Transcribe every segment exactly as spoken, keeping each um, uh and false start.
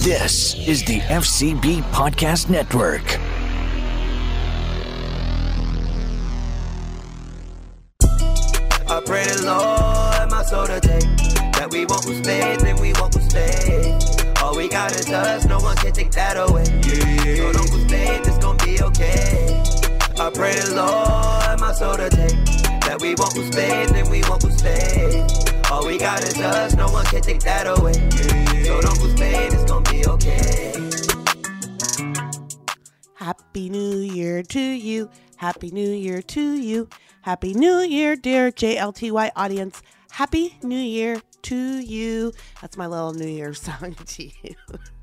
This is the F C B Podcast Network. I pray the Lord my soul to take, that we won't lose faith and we won't lose faith. All we got is us, no one can take that away. Yeah. So don't lose faith, it's gonna be okay. I pray the Lord my soul to take, that we won't lose faith and we won't lose faith. All we got is us, no one can take that away. Yeah. So don't lose faith, it's gonna be okay. Happy New Year to you. Happy New Year to you. Happy New Year, dear J L T Y audience. Happy New Year to you. That's my little New Year song to you.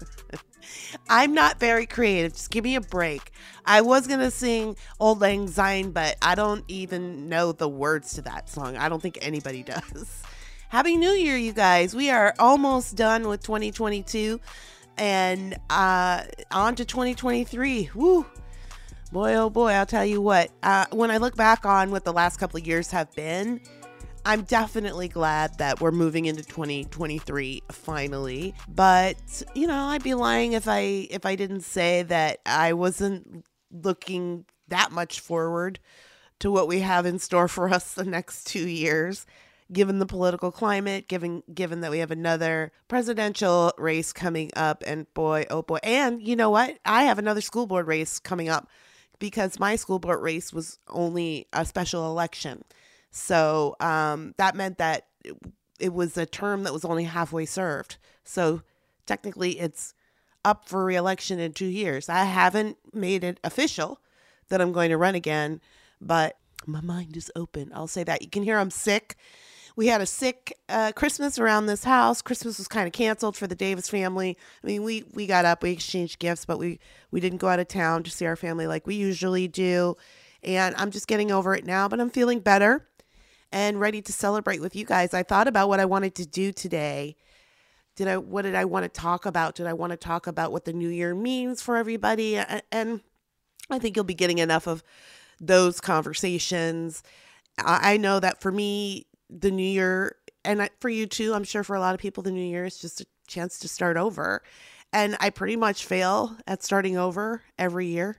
I'm not very creative. Just give me a break. I was going to sing Auld Lang Syne, but I don't even know the words to that song. I don't think anybody does. Happy New Year, you guys. We are almost done with twenty twenty-two and uh, on to twenty twenty-three. Woo. Boy, oh boy, I'll tell you what, uh, when I look back on what the last couple of years have been, I'm definitely glad that we're moving into twenty twenty-three finally. But, you know, I'd be lying if I if I didn't say that I wasn't looking that much forward to what we have in store for us the next two years, given the political climate, given given that we have another presidential race coming up, and boy, oh boy. And you know what? I have another school board race coming up, because my school board race was only a special election. So um, that meant that it, it was a term that was only halfway served. So technically it's up for re-election in two years. I haven't made it official that I'm going to run again, but my mind is open. I'll say that. You can hear I'm sick. We had a sick uh, Christmas around this house. Christmas was kind of canceled for the Davis family. I mean, we, we got up, we exchanged gifts, but we, we didn't go out of town to see our family like we usually do. And I'm just getting over it now, but I'm feeling better and ready to celebrate with you guys. I thought about what I wanted to do today. Did I, what did I want to talk about? Did I want to talk about what the new year means for everybody? And I think you'll be getting enough of those conversations. I know that for me, the new year, and for you too, I'm sure for a lot of people, the new year is just a chance to start over. And I pretty much fail at starting over every year.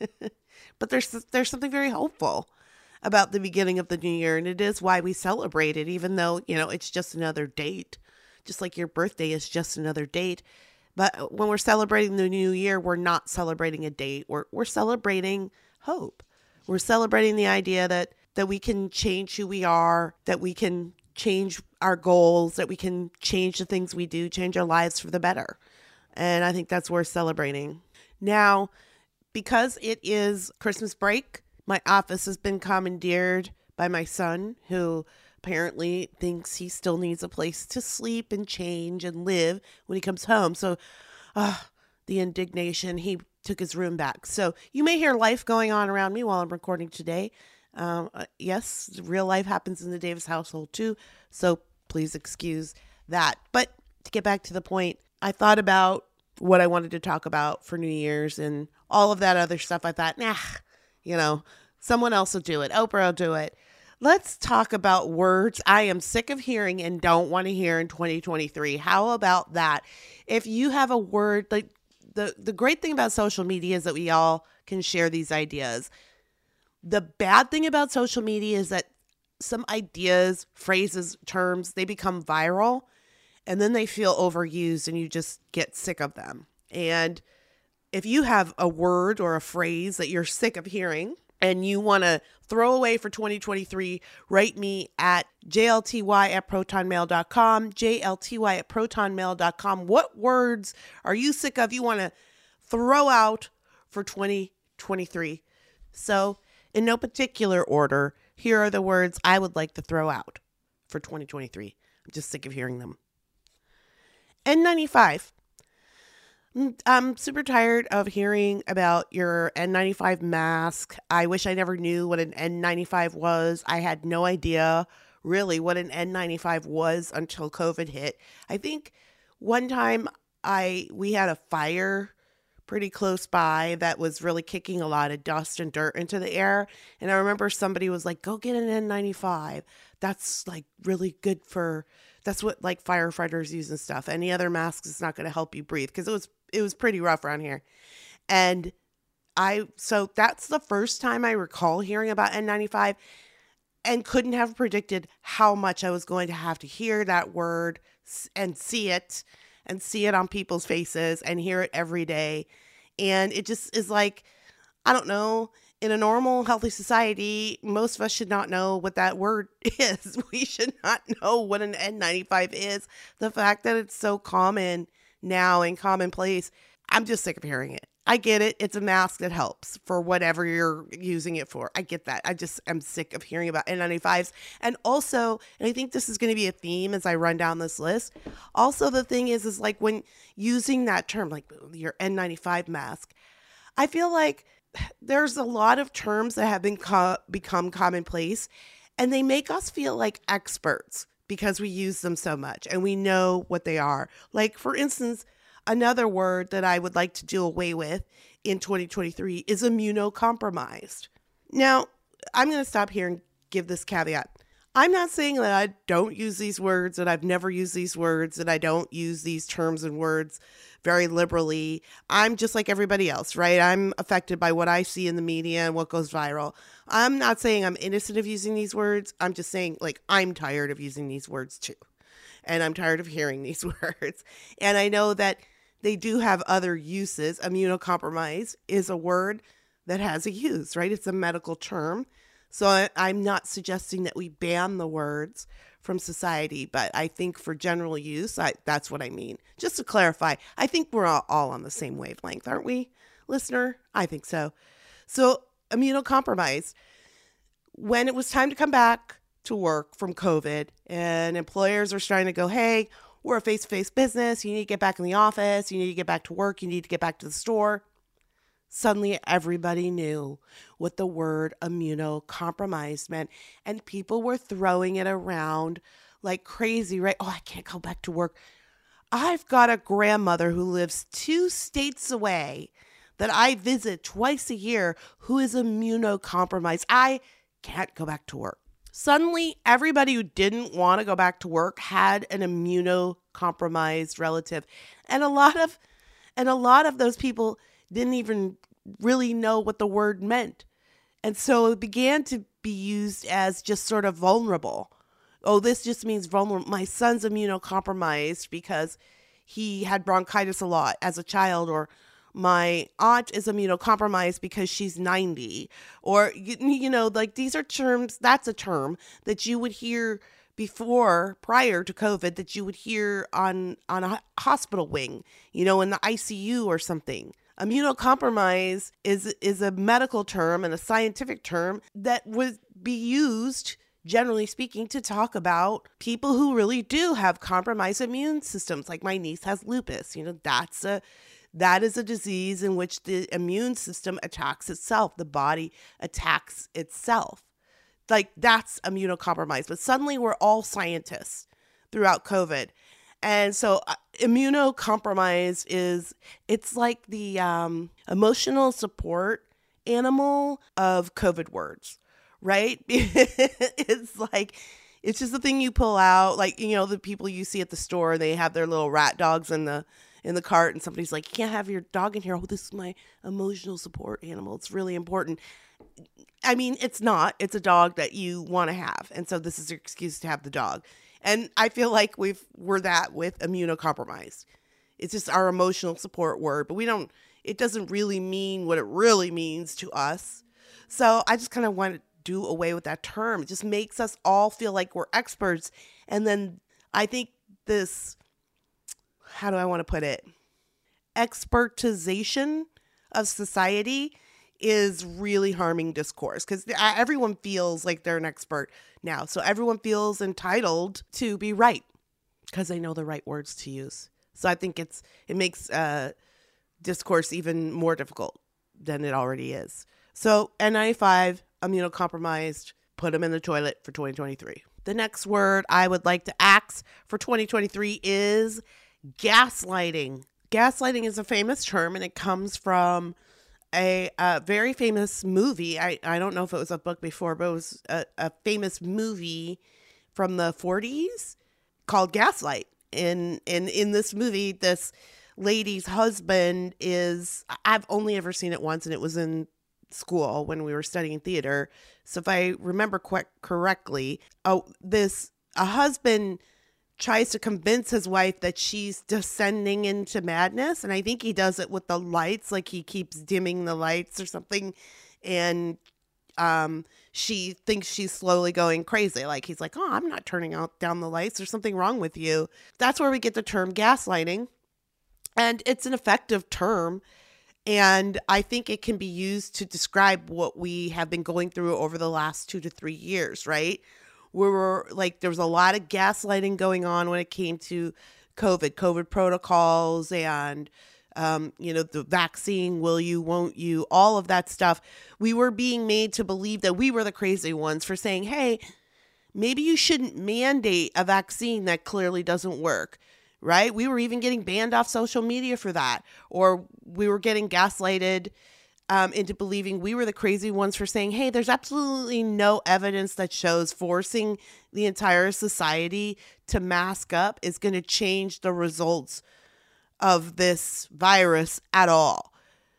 But there's there's something very hopeful about the beginning of the new year. And it is why we celebrate it, even though, you know, it's just another date. Just like your birthday is just another date. But when we're celebrating the new year, we're not celebrating a date. We're, we're celebrating hope. We're celebrating the idea that that we can change who we are, that we can change our goals, that we can change the things we do, change our lives for the better. And I think that's worth celebrating. Now, because it is Christmas break, my office has been commandeered by my son, who apparently thinks he still needs a place to sleep and change and live when he comes home. So, uh, the indignation, he took his room back. So you may hear life going on around me while I'm recording today. Um, uh, yes, real life happens in the Davis household too, so please excuse that. But to get back to the point, I thought about what I wanted to talk about for New Year's and all of that other stuff. I thought, nah, you know, someone else will do it. Oprah will do it. Let's talk about words I am sick of hearing and don't want to hear in twenty twenty-three. How about that? If you have a word, like the, the great thing about social media is that we all can share these ideas. The bad thing about social media is that some ideas, phrases, terms, they become viral and then they feel overused and you just get sick of them. And if you have a word or a phrase that you're sick of hearing and you want to throw away for twenty twenty-three, write me at j l t y at proton mail dot com, j l t y at proton mail dot com. What words are you sick of you want to throw out for twenty twenty-three? So, in no particular order, here are the words I would like to throw out for twenty twenty-three. I'm just sick of hearing them. N ninety-five. I'm super tired of hearing about your N ninety-five mask. I wish I never knew what an N ninety-five was. I had no idea really what an N ninety-five was until COVID hit. I think one time I we had a fire pretty close by that was really kicking a lot of dust and dirt into the air. And I remember somebody was like, go get an N ninety-five. That's like really good for, that's what like firefighters use and stuff. Any other mask is not going to help you breathe, because it was, it was pretty rough around here. And I, so that's the first time I recall hearing about N ninety-five, and couldn't have predicted how much I was going to have to hear that word and see it and see it on people's faces and hear it every day. And it just is like, I don't know, in a normal, healthy society, most of us should not know what that word is. We should not know what an N ninety-five is. The fact that it's so common now and commonplace, I'm just sick of hearing it. I get it. It's a mask that helps for whatever you're using it for. I get that. I just am sick of hearing about N ninety-fives. And also, and I think this is going to be a theme as I run down this list. Also, the thing is, is like when using that term, like your N ninety-five mask, I feel like there's a lot of terms that have been co- become commonplace, and they make us feel like experts because we use them so much and we know what they are. Like, for instance, another word that I would like to do away with in twenty twenty-three is immunocompromised. Now, I'm going to stop here and give this caveat. I'm not saying that I don't use these words, that I've never used these words, that I don't use these terms and words very liberally. I'm just like everybody else, right? I'm affected by what I see in the media and what goes viral. I'm not saying I'm innocent of using these words. I'm just saying, like, I'm tired of using these words too. And I'm tired of hearing these words. And I know that they do have other uses. Immunocompromised is a word that has a use, right? It's a medical term. So I, I'm not suggesting that we ban the words from society, but I think for general use, I, that's what I mean. Just to clarify, I think we're all, all on the same wavelength, aren't we, listener? I think so. So immunocompromised, when it was time to come back to work from COVID and employers are starting to go, hey, we're a face-to-face business. You need to get back in the office. You need to get back to work. You need to get back to the store. Suddenly, everybody knew what the word immunocompromised meant. And people were throwing it around like crazy, right? Oh, I can't go back to work. I've got a grandmother who lives two states away that I visit twice a year who is immunocompromised. I can't go back to work. Suddenly, everybody who didn't want to go back to work had an immunocompromised relative. And a lot of and a lot of those people didn't even really know what the word meant. And so it began to be used as just sort of vulnerable. Oh, this just means vulnerable. My son's immunocompromised because he had bronchitis a lot as a child, or my aunt is immunocompromised because she's ninety, or, you, you know, like these are terms, that's a term that you would hear before, prior to COVID, that you would hear on, on a hospital wing, you know, in the I C U or something. Immunocompromised is, is a medical term and a scientific term that would be used, generally speaking, to talk about people who really do have compromised immune systems. Like my niece has lupus, you know, that's a That is a disease in which the immune system attacks itself. The body attacks itself. Like, that's immunocompromised. But suddenly we're all scientists throughout COVID. And so uh, immunocompromised is, it's like the um, emotional support animal of COVID words, right? It's like, it's just the thing you pull out. Like, you know, the people you see at the store, they have their little rat dogs in the in the cart, and somebody's like, you can't have your dog in here. Oh, this is my emotional support animal. It's really important. I mean, it's not. It's a dog that you want to have. And so this is your excuse to have the dog. And I feel like we've, we're that with immunocompromised. It's just our emotional support word, but we don't, it doesn't really mean what it really means to us. So I just kind of want to do away with that term. It just makes us all feel like we're experts. And then I think this, how do I want to put it? Expertization of society is really harming discourse, because everyone feels like they're an expert now. So everyone feels entitled to be right because they know the right words to use. So I think it's it makes uh, discourse even more difficult than it already is. So N ninety-five, immunocompromised, put them in the toilet for twenty twenty-three. The next word I would like to axe for twenty twenty-three is gaslighting. gaslighting is a famous term, and it comes from a, a very famous movie. I, I don't know if it was a book before, but it was a, a famous movie from the forties called Gaslight. In, in, in this movie, this lady's husband is, I've only ever seen it once, and it was in school when we were studying theater. So if I remember qu- correctly, oh, this, a husband tries to convince his wife that she's descending into madness. And I think he does it with the lights, like he keeps dimming the lights or something. And um, she thinks she's slowly going crazy. Like he's like, oh, I'm not turning out down the lights. There's something wrong with you. That's where we get the term gaslighting. And it's an effective term. And I think it can be used to describe what we have been going through over the last two to three years, right? We were like, there was a lot of gaslighting going on when it came to COVID, COVID protocols and, um, you know, the vaccine, will you, won't you, all of that stuff. We were being made to believe that we were the crazy ones for saying, hey, maybe you shouldn't mandate a vaccine that clearly doesn't work, right? We were even getting banned off social media for that. Or we were getting gaslighted Um, into believing we were the crazy ones for saying, hey, there's absolutely no evidence that shows forcing the entire society to mask up is going to change the results of this virus at all.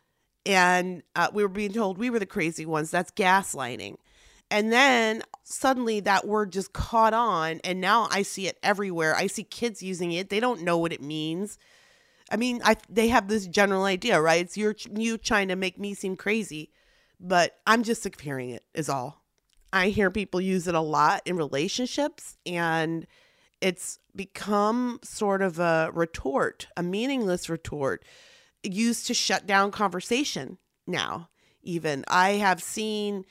And uh, we were being told we were the crazy ones. That's gaslighting. And then suddenly that word just caught on, and now I see it everywhere. I see kids using it. They don't know what it means. I mean, I they have this general idea, right? It's you're, you trying to make me seem crazy, but I'm just sick of hearing it is all. I hear people use it a lot in relationships, and it's become sort of a retort, a meaningless retort used to shut down conversation now. Even I have seen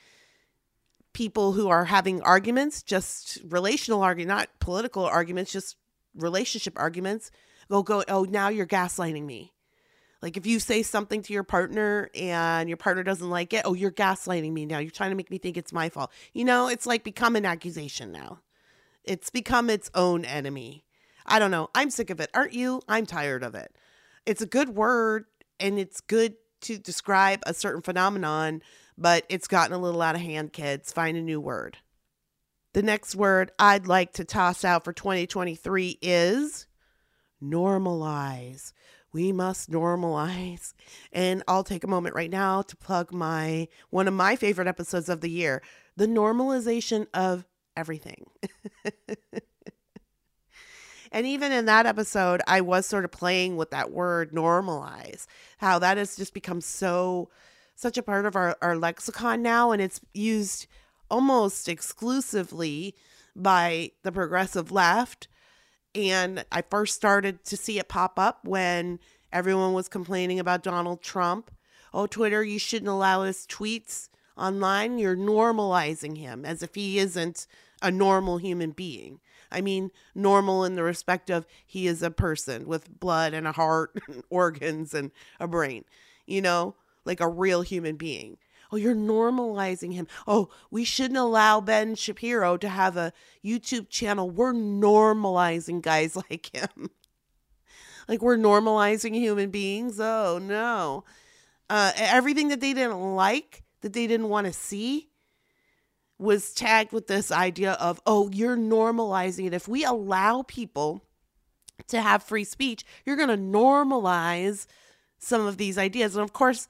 people who are having arguments, just relational arguments, not political arguments, just relationship arguments, Go, go, oh, now you're gaslighting me. Like if you say something to your partner and your partner doesn't like it, oh, you're gaslighting me now. You're trying to make me think it's my fault. You know, it's like become an accusation now. It's become its own enemy. I don't know. I'm sick of it. Aren't you? I'm tired of it. It's a good word and it's good to describe a certain phenomenon, but it's gotten a little out of hand, kids. Find a new word. The next word I'd like to toss out for twenty twenty-three is normalize. We must normalize. And I'll take a moment right now to plug my one of my favorite episodes of the year, the normalization of everything. And even in that episode, I was sort of playing with that word normalize, how that has just become so, such a part of our, our lexicon now. And it's used almost exclusively by the progressive left. And I first started to see it pop up when everyone was complaining about Donald Trump. Oh, Twitter, you shouldn't allow his tweets online. You're normalizing him as if he isn't a normal human being. I mean, normal in the respect of he is a person with blood and a heart and organs and a brain, you know, like a real human being. Oh, you're normalizing him. Oh, we shouldn't allow Ben Shapiro to have a YouTube channel. We're normalizing guys like him. Like we're normalizing human beings. Oh, no. Uh, everything that they didn't like, that they didn't want to see, was tagged with this idea of, oh, you're normalizing it. If we allow people to have free speech, you're going to normalize some of these ideas. And of course,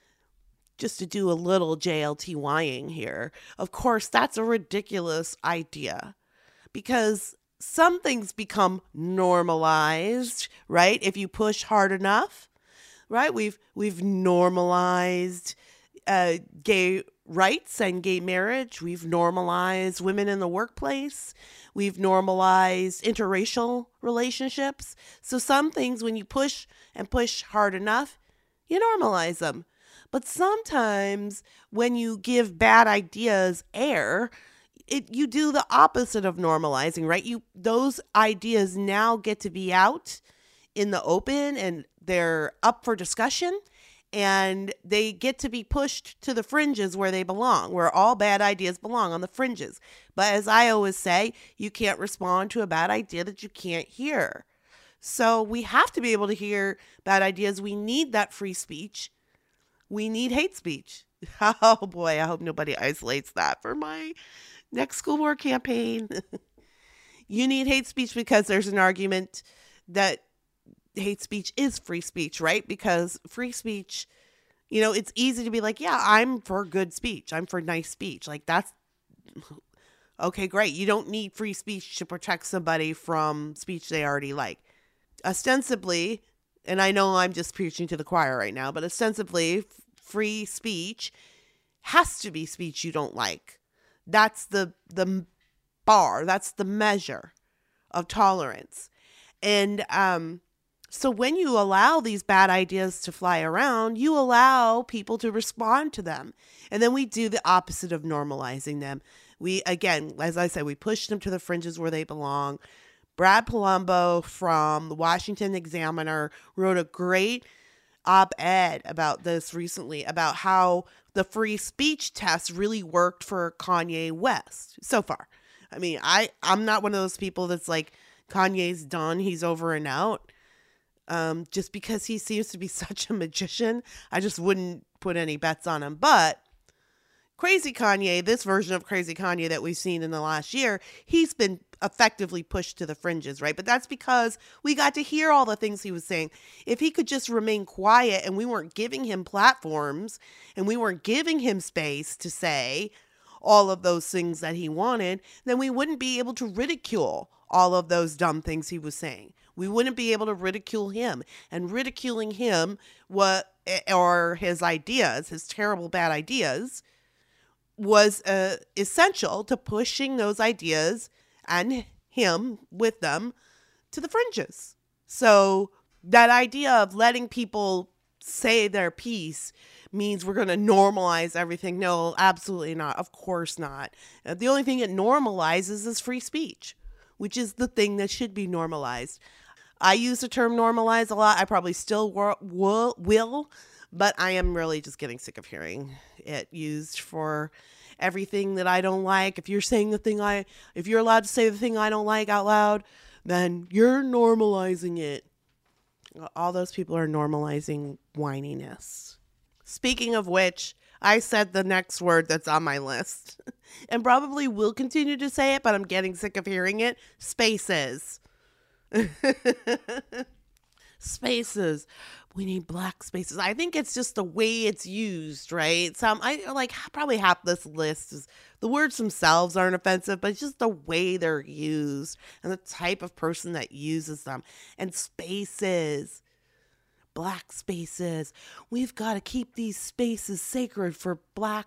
just to do a little J L T Y-ing here, of course, that's a ridiculous idea because some things become normalized, right? If you push hard enough, right? We've we've normalized uh, gay rights and gay marriage. We've normalized women in the workplace. We've normalized interracial relationships. So some things, when you push and push hard enough, you normalize them. But sometimes when you give bad ideas air, it you do the opposite of normalizing, right? You those ideas now get to be out in the open and they're up for discussion and they get to be pushed to the fringes where they belong, where all bad ideas belong, on the fringes. But as I always say, you can't respond to a bad idea that you can't hear. So we have to be able to hear bad ideas. We need that free speech. We need hate speech. Oh boy, I hope nobody isolates that for my next school board campaign. You need hate speech because there's an argument that hate speech is free speech, right? Because free speech, you know, it's easy to be like, yeah, I'm for good speech. I'm for nice speech. Like that's okay, great. You don't need free speech to protect somebody from speech they already like. Ostensibly, and I know I'm just preaching to the choir right now, but ostensibly, f- free speech has to be speech you don't like. That's the the bar. That's the measure of tolerance. And um, so when you allow these bad ideas to fly around, you allow people to respond to them. And then we do the opposite of normalizing them. We, again, as I said, we push them to the fringes where they belong. Brad Palumbo from the Washington Examiner wrote a great op-ed about this recently, about how the free speech test really worked for Kanye West so far. I mean, I, I'm not one of those people that's like, Kanye's done, he's over and out. Um, just because he seems to be such a magician, I just wouldn't put any bets on him. But Crazy Kanye, this version of Crazy Kanye that we've seen in the last year, he's been effectively pushed to the fringes, right? But that's because we got to hear all the things he was saying. If he could just remain quiet and we weren't giving him platforms and we weren't giving him space to say all of those things that he wanted, then we wouldn't be able to ridicule all of those dumb things he was saying. We wouldn't be able to ridicule him. And ridiculing him, what, or his ideas, his terrible bad ideas, was uh, essential to pushing those ideas and him with them to the fringes. So that idea of letting people say their piece means we're going to normalize everything. No, absolutely not. Of course not. Uh, the only thing it normalizes is free speech, which is the thing that should be normalized. I use the term normalize a lot. I probably still will, will, will but I am really just getting sick of hearing it used for everything that I don't like. If you're saying the thing I, if you're allowed to say the thing I don't like out loud, then you're normalizing it. All those people are normalizing whininess. Speaking of which, I said the next word that's on my list and probably will continue to say it, but I'm getting sick of hearing it. Spaces. Spaces. We need black spaces. I think it's just the way it's used, right? Some I like probably half this list is the words themselves aren't offensive, but it's just the way they're used and the type of person that uses them. And spaces, black spaces. We've got to keep these spaces sacred for black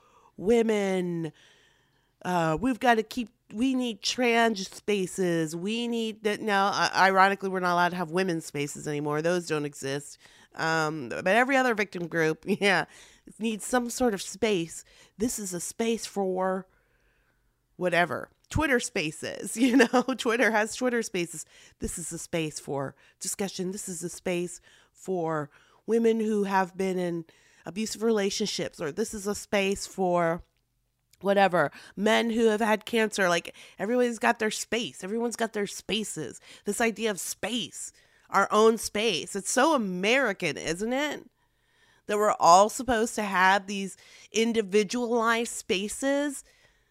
women. Uh, we've got to keep. We need trans spaces. We need that now. Uh, ironically, we're not allowed to have women's spaces anymore. Those don't exist. Um, but every other victim group, yeah, needs some sort of space. This is a space for whatever. Twitter spaces, you know, Twitter has Twitter spaces. This is a space for discussion. This is a space for women who have been in abusive relationships, or this is a space for whatever, men who have had cancer. Like, everybody's got their space. Everyone's got their spaces. This idea of space, our own space. It's so American, isn't it? That we're all supposed to have these individualized spaces.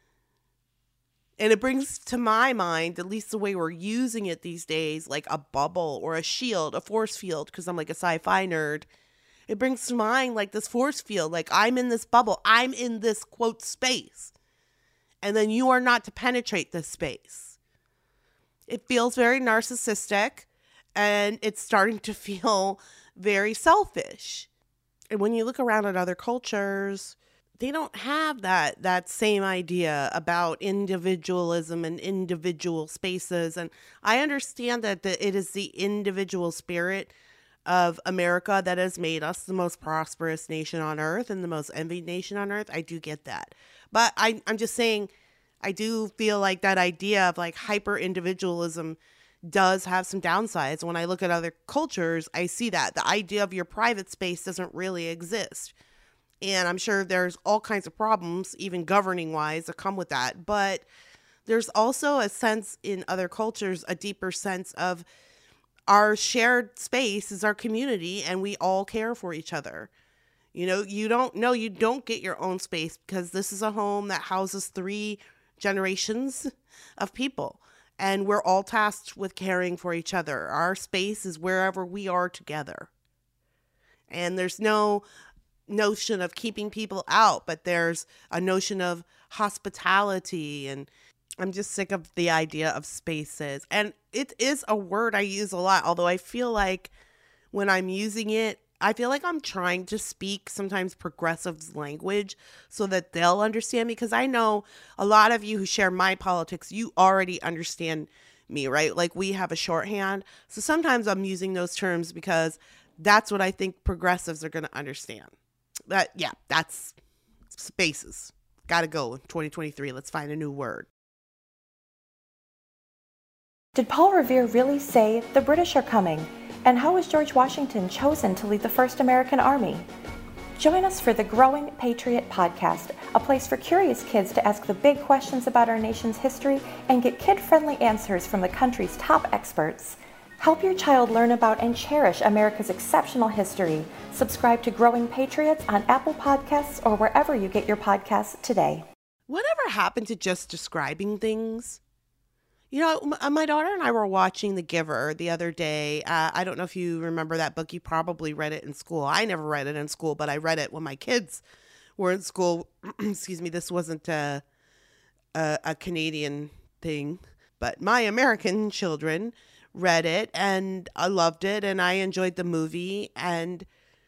And it brings to my mind, at least the way we're using it these days, like a bubble or a shield, a force field, because I'm like a sci-fi nerd. It brings to mind like this force field, like I'm in this bubble. I'm in this, quote, space. And then you are not to penetrate this space. It feels very narcissistic, and it's starting to feel very selfish. And when you look around at other cultures, they don't have that that same idea about individualism and individual spaces. And I understand that the, it is the individual spirit of America that has made us the most prosperous nation on earth and the most envied nation on earth. I do get that. But I, I'm just saying, I do feel like that idea of like hyper individualism does have some downsides. When I look at other cultures, I see that the idea of your private space doesn't really exist. And I'm sure there's all kinds of problems, even governing wise, that come with that. But there's also a sense in other cultures, a deeper sense of our shared space is our community, and we all care for each other. You know, you don't know, you don't get your own space because this is a home that houses three generations of people, and we're all tasked with caring for each other. Our space is wherever we are together. And there's no notion of keeping people out, but there's a notion of hospitality. And I'm just sick of the idea of spaces. And it is a word I use a lot, although I feel like when I'm using it, I feel like I'm trying to speak sometimes progressive language so that they'll understand me, because I know a lot of you who share my politics, you already understand me, right? Like we have a shorthand. So sometimes I'm using those terms because that's what I think progressives are going to understand. But yeah, that's spaces. Got to go in twenty twenty-three. Let's find a new word. Did Paul Revere really say the British are coming? And how was George Washington chosen to lead the first American army? Join us for the Growing Patriot Podcast, a place for curious kids to ask the big questions about our nation's history and get kid-friendly answers from the country's top experts. Help your child learn about and cherish America's exceptional history. Subscribe to Growing Patriots on Apple Podcasts or wherever you get your podcasts today. Whatever happened to just describing things? You know, my daughter and I were watching The Giver the other day. Uh, I don't know if you remember that book. You probably read it in school. I never read it in school, but I read it when my kids were in school. Excuse me, this wasn't a, a, a Canadian thing, but my American children read it, and I loved it, and I enjoyed the movie. And,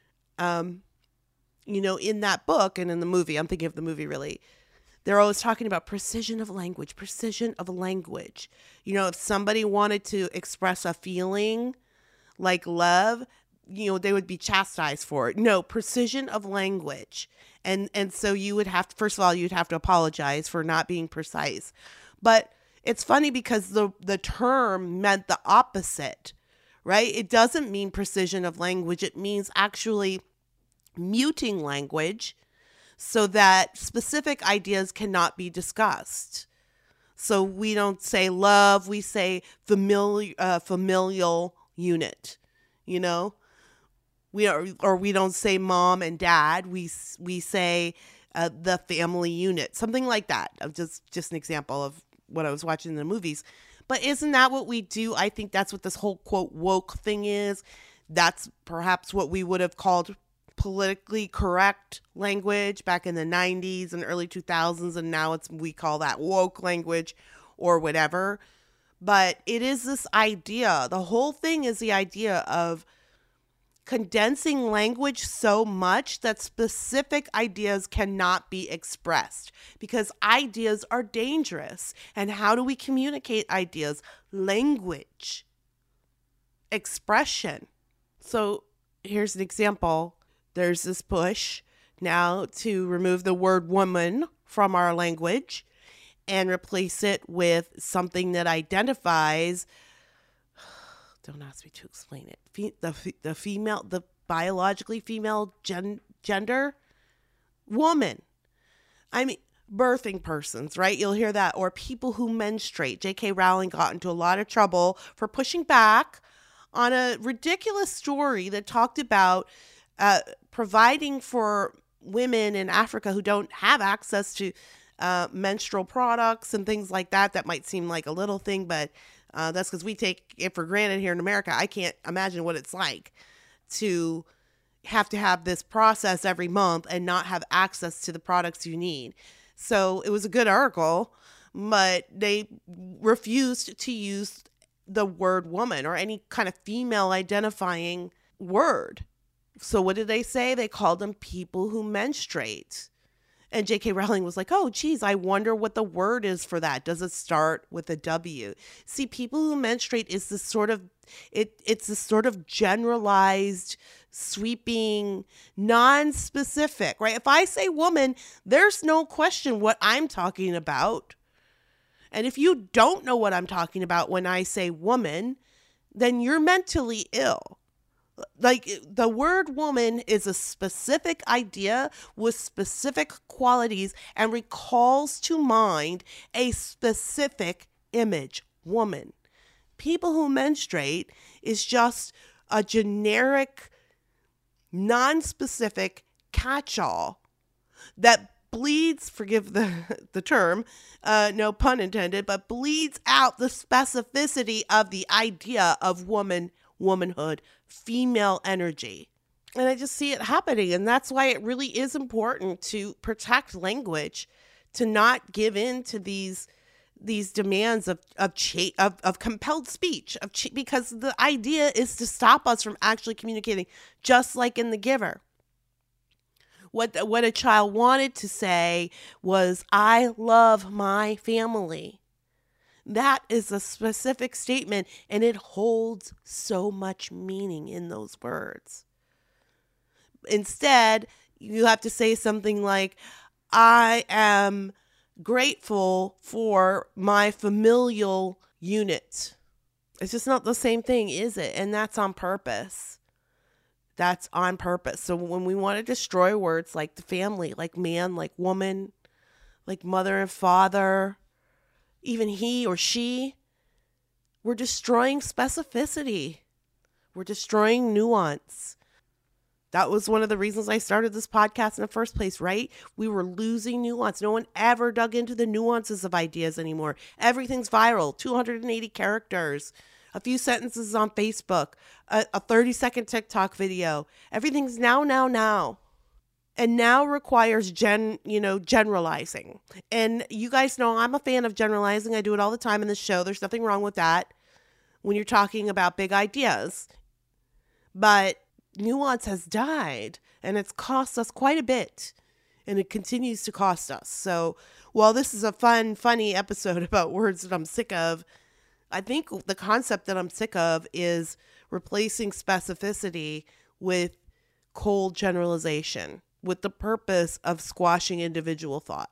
um, you know, in that book and in the movie, I'm thinking of the movie really, they're always talking about precision of language, precision of language. You know, if somebody wanted to express a feeling like love, you know, they would be chastised for it. No, precision of language. And and so you would have to, first of all, you'd have to apologize for not being precise. But it's funny because the, the term meant the opposite, right? It doesn't mean precision of language. It means actually muting language so that specific ideas cannot be discussed. So we don't say love, we say familiar, uh, familial unit, you know? We are, or we don't say mom and dad, we we say uh, the family unit, something like that. Just, just an example of what I was watching in the movies. But isn't that what we do? I think that's what this whole, quote, woke thing is. That's perhaps what we would have called politically correct language back in the nineties and early two thousands, and now it's we call that woke language or whatever. But it is this idea, the whole thing is the idea of condensing language so much that specific ideas cannot be expressed, because ideas are dangerous. And how do we communicate ideas? Language, expression. So here's an example. There's this push now to remove the word woman from our language and replace it with something that identifies, don't ask me to explain it, Fe- the, the female, the biologically female gen- gender, woman. I mean, birthing persons, right? You'll hear that. Or people who menstruate. J K Rowling got into a lot of trouble for pushing back on a ridiculous story that talked about Uh, providing for women in Africa who don't have access to uh, menstrual products and things like that. That might seem like a little thing, but uh, that's because we take it for granted here in America. I can't imagine what it's like to have to have this process every month and not have access to the products you need. So it was a good article, but they refused to use the word woman or any kind of female identifying word. So what did they say? They called them people who menstruate. And J K Rowling was like, oh, geez, I wonder what the word is for that. Does it start with a W? See, people who menstruate is this sort of, it. it's this sort of generalized, sweeping, non-specific, right? If I say woman, there's no question what I'm talking about. And if you don't know what I'm talking about when I say woman, then you're mentally ill. Like, the word woman is a specific idea with specific qualities and recalls to mind a specific image, woman. people who menstruate is just a generic, non-specific catch-all that bleeds, forgive the, the term, uh, no pun intended, but bleeds out the specificity of the idea of woman, womanhood, female energy. And I just see it happening. And that's why it really is important to protect language, to not give in to these these demands of of, cha- of, of compelled speech, of cha- because the idea is to stop us from actually communicating, just like in The Giver. What, what a child wanted to say was, I love my family. That is a specific statement, and it holds so much meaning in those words. Instead, you have to say something like, I am grateful for my familial unit. It's just not the same thing, is it? And that's on purpose. That's on purpose. So when we want to destroy words like the family, like man, like woman, like mother and father, even he or she, we're destroying specificity. We're destroying nuance. That was one of the reasons I started this podcast in the first place, right? We were losing nuance. No one ever dug into the nuances of ideas anymore. Everything's viral, two hundred eighty characters, a few sentences on Facebook, a, a thirty second TikTok video. Everything's now, now, now. And now requires gen, you know, generalizing. And you guys know I'm a fan of generalizing. I do it all the time in the show. There's nothing wrong with that when you're talking about big ideas. But nuance has died, and it's cost us quite a bit, and it continues to cost us. So while this is a fun, funny episode about words that I'm sick of, I think the concept that I'm sick of is replacing specificity with cold generalization, with the purpose of squashing individual thought.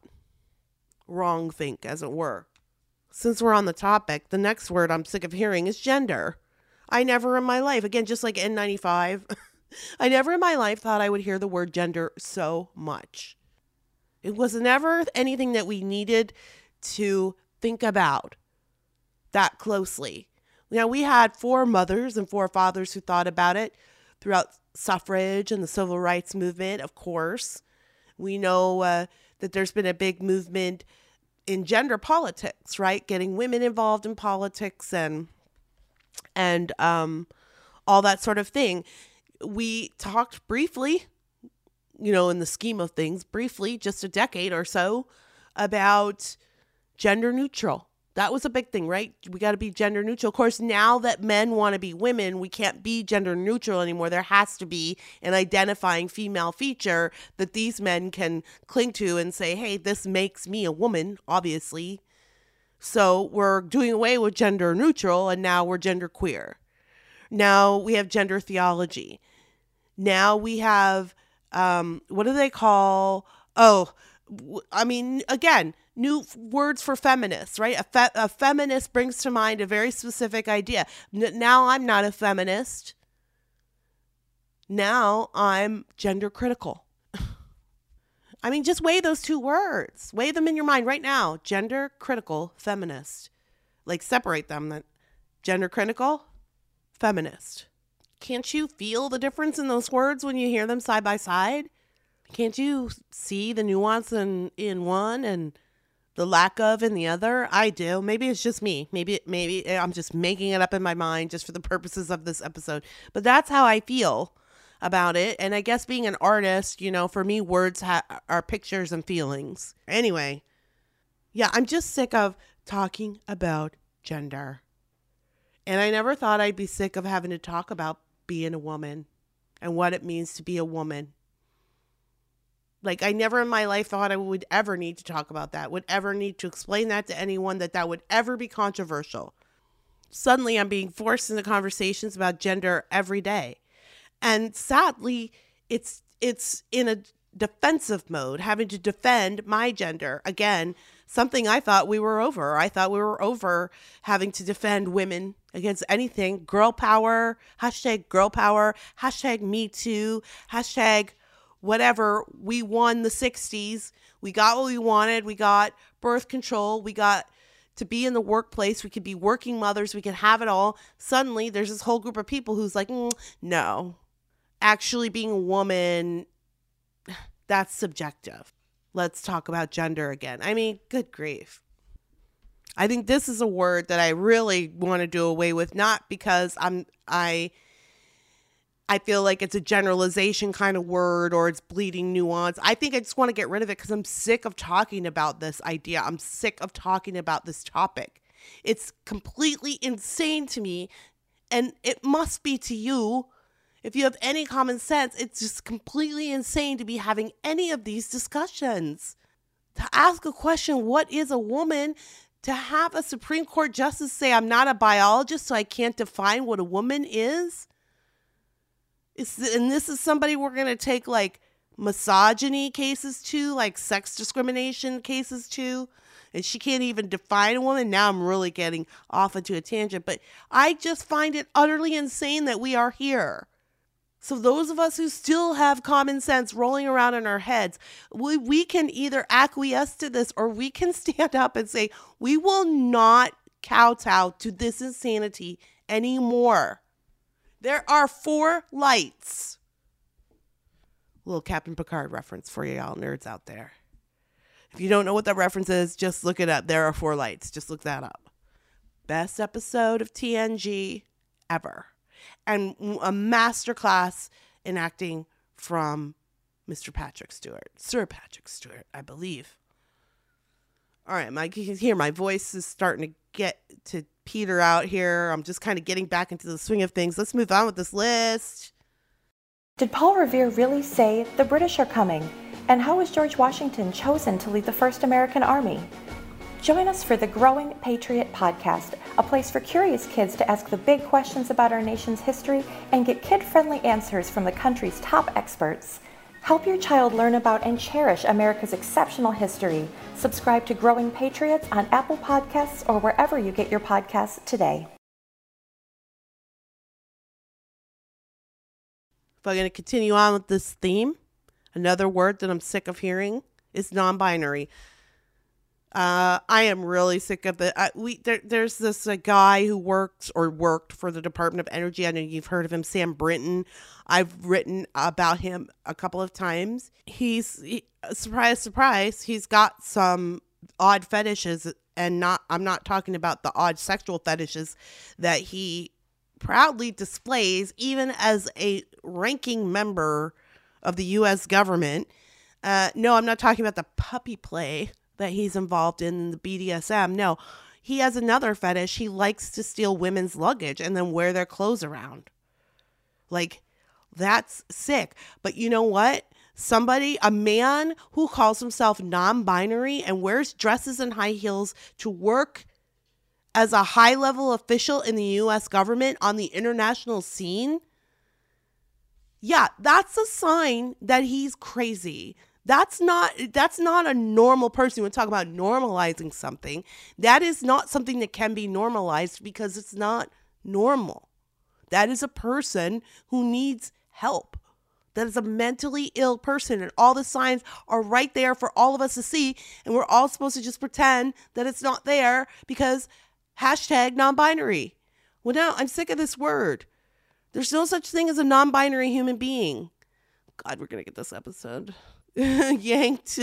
Wrong think, as it were. Since we're on the topic, the next word I'm sick of hearing is gender. I never in my life, again, just like N ninety-five, I never in my life thought I would hear the word gender so much. It was never anything that we needed to think about that closely. Now, we had four mothers and four fathers who thought about it throughout suffrage and the civil rights movement, of course. We know uh, that there's been a big movement in gender politics, right? Getting women involved in politics and and um, all that sort of thing. We talked briefly, you know, in the scheme of things, briefly, just a decade or so, about gender neutral. That was a big thing, right? We got to be gender neutral. Of course, now that men want to be women, we can't be gender neutral anymore. There has to be an identifying female feature that these men can cling to and say, hey, this makes me a woman, obviously. So we're doing away with gender neutral, and now we're gender queer. Now we have gender theology. Now we have, um, what do they call, oh, I mean, again, new words for feminists, right? A, fe- a feminist brings to mind a very specific idea. N- now I'm not a feminist. Now I'm gender critical. I mean, just weigh those two words. Weigh them in your mind right now. Gender critical feminist. Like, separate them. Gender critical feminist. Can't you feel the difference in those words when you hear them side by side? Can't you see the nuance in, in one and the lack of in the other? I do. Maybe it's just me. Maybe maybe I'm just making it up in my mind just for the purposes of this episode. But that's how I feel about it. And I guess being an artist, you know, for me, words ha- are pictures and feelings. Anyway, yeah, I'm just sick of talking about gender. And I never thought I'd be sick of having to talk about being a woman and what it means to be a woman. Like, I never in my life thought I would ever need to talk about that, would ever need to explain that to anyone, that that would ever be controversial. Suddenly, I'm being forced into conversations about gender every day. And sadly, it's it's in a defensive mode, having to defend my gender. Again, something I thought we were over. I thought we were over having to defend women against anything. Girl power, hashtag girl power, hashtag me too, hashtag whatever. We won the sixties. We got what we wanted. We got birth control. We got to be in the workplace. We could be working mothers. We could have it all. Suddenly, there's this whole group of people who's like, mm, no, actually being a woman, that's subjective. Let's talk about gender again. I mean, good grief. I think this is a word that I really want to do away with, not because I'm I I feel like it's a generalization kind of word or it's bleeding nuance. I think I just want to get rid of it because I'm sick of talking about this idea. I'm sick of talking about this topic. It's completely insane to me, and it must be to you. If you have any common sense, it's just completely insane to be having any of these discussions. To ask a question, what is a woman? To have a Supreme Court justice say, I'm not a biologist, so I can't define what a woman is. It's, and this is somebody we're going to take like misogyny cases to, like sex discrimination cases to. And she can't even define a woman. Now I'm really getting off into a tangent. But I just find it utterly insane that we are here. So those of us who still have common sense rolling around in our heads, we, we can either acquiesce to this or we can stand up and say, we will not kowtow to this insanity anymore. There are four lights. Little Captain Picard reference for y'all nerds out there. If you don't know what that reference is, just look it up. There are four lights. Just look that up. Best episode of T N G ever. And a masterclass in acting from Mister Patrick Stewart. Sir Patrick Stewart, I believe. All right, my, you can hear my voice is starting to get to peter out here. I'm just kind of getting back into the swing of things. Let's move on with this list. Did Paul Revere really say the British are coming? And how was George Washington chosen to lead the first American army? Join us for the Growing Patriot Podcast, a place for curious kids to ask the big questions about our nation's history and get kid-friendly answers from the country's top experts. Help your child learn about and cherish America's exceptional history. Subscribe to Growing Patriots on Apple Podcasts or wherever you get your podcasts today. If I'm going to continue on with this theme, another word that I'm sick of hearing is non-binary. Uh, I am really sick of it. I, we there, there's this uh, guy who works or worked for the Department of Energy. I know you've heard of him, Sam Brinton. I've written about him a couple of times. He's he, surprise, surprise. He's got some odd fetishes, and not. I'm not talking about the odd sexual fetishes that he proudly displays, even as a ranking member of the U S government. Uh, no, I'm not talking about the puppy play that he's involved in, the B D S M. No, he has another fetish. He likes to steal women's luggage and then wear their clothes around. Like, that's sick. But you know what? Somebody, a man who calls himself non-binary and wears dresses and high heels to work as a high-level official in the U S government on the international scene. Yeah, that's a sign that he's crazy. That's not that's not a normal person. We're talking about normalizing something. That is not something that can be normalized because it's not normal. That is a person who needs help. That is a mentally ill person. And all the signs are right there for all of us to see. And we're all supposed to just pretend that it's not there because hashtag non-binary. Well, now I'm sick of this word. There's no such thing as a non-binary human being. God, we're going to get this episode yanked.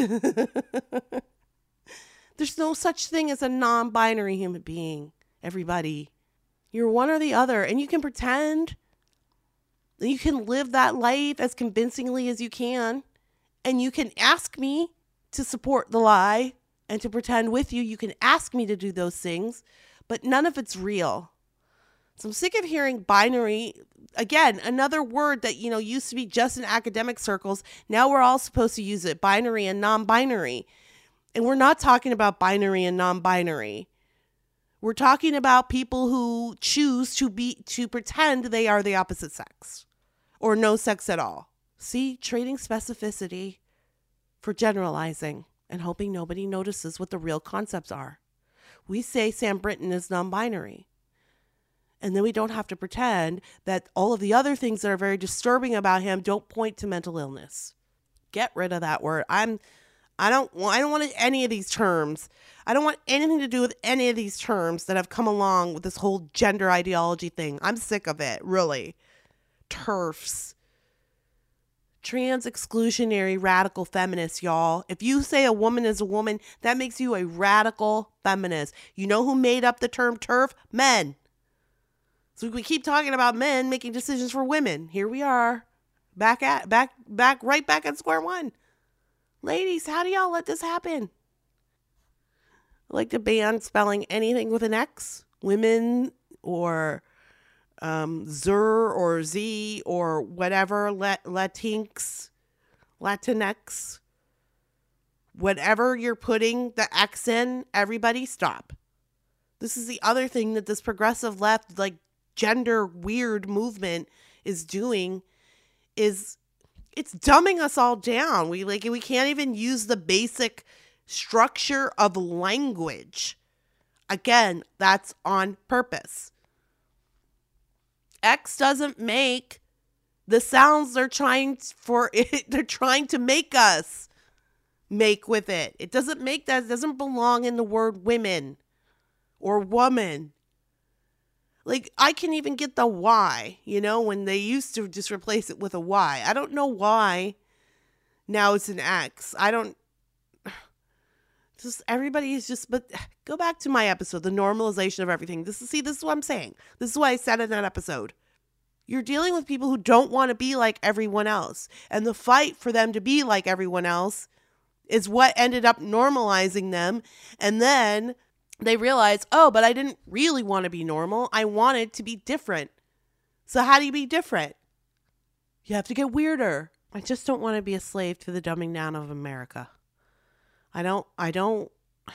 There's no such thing as a non-binary human being, everybody. You're one or the other, and you can pretend. You can live that life as convincingly as you can, and you can ask me to support the lie and to pretend with you. You can ask me to do those things, but none of it's real. So I'm sick of hearing binary. Again, another word that, you know, used to be just in academic circles. Now we're all supposed to use it, binary and non-binary. And we're not talking about binary and non-binary. We're talking about people who choose to be, to pretend they are the opposite sex or no sex at all. See, trading specificity for generalizing and hoping nobody notices what the real concepts are. We say Sam Brinton is non-binary. And then we don't have to pretend that all of the other things that are very disturbing about him don't point to mental illness. Get rid of that word. I'm I don't I don't want any of these terms. I don't want anything to do with any of these terms that have come along with this whole gender ideology thing. I'm sick of it, really. TERFs. Trans exclusionary radical feminists, y'all. If you say a woman is a woman, that makes you a radical feminist. You know who made up the term TERF? Men. So we keep talking about men making decisions for women. Here we are. Back at back back right back at square one. Ladies, how do y'all let this happen? I like to ban spelling anything with an X, women or um, Zer or Z or whatever, Lat- Latinx, Latinx, whatever you're putting the X in, everybody stop. This is the other thing that this progressive left, like gender weird movement is doing, is it's dumbing us all down. We like we can't even use the basic structure of language. Again, that's on purpose. X doesn't make the sounds they're trying for it. They're trying to make us make with it. It doesn't make that. It doesn't belong in the word women or woman. Like, I can even get the Y, you know, when they used to just replace it with a Y. I don't know why now it's an X. I don't, just everybody is just, but go back to my episode, the normalization of everything. This is, see, this is what I'm saying. This is what I said in that episode. You're dealing with people who don't want to be like everyone else. And the fight for them to be like everyone else is what ended up normalizing them. And then they realize, oh, but I didn't really want to be normal. I wanted to be different. So how do you be different? You have to get weirder. I just don't want to be a slave to the dumbing down of America. I don't, I don't,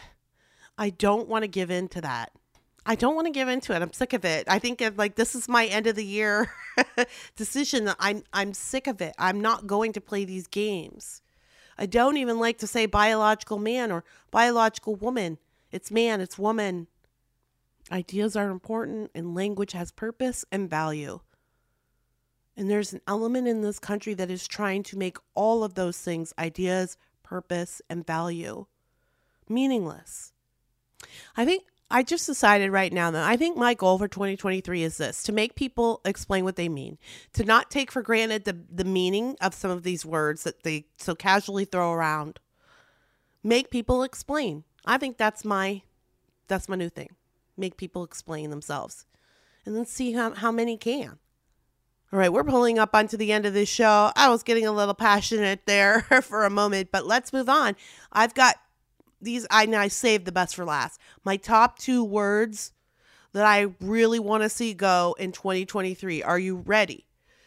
I don't want to give in to that. I don't want to give into it. I'm sick of it. I think if, like, this is my end of the year decision. I'm, I'm sick of it. I'm not going to play these games. I don't even like to say biological man or biological woman. It's man, it's woman. Ideas are important and language has purpose and value. And there's an element in this country that is trying to make all of those things, ideas, purpose, and value, meaningless. I think I just decided right now that I think my goal for twenty twenty-three is this: to make people explain what they mean, to not take for granted the, the meaning of some of these words that they so casually throw around. Make people explain. I think that's my, that's my new thing. Make people explain themselves and then see how, how many can. All right, we're pulling up onto the end of this show. I was getting a little passionate there for a moment, but let's move on. I've got these, I, I saved the best for last. My top two words that I really want to see go in twenty twenty-three. Are you ready?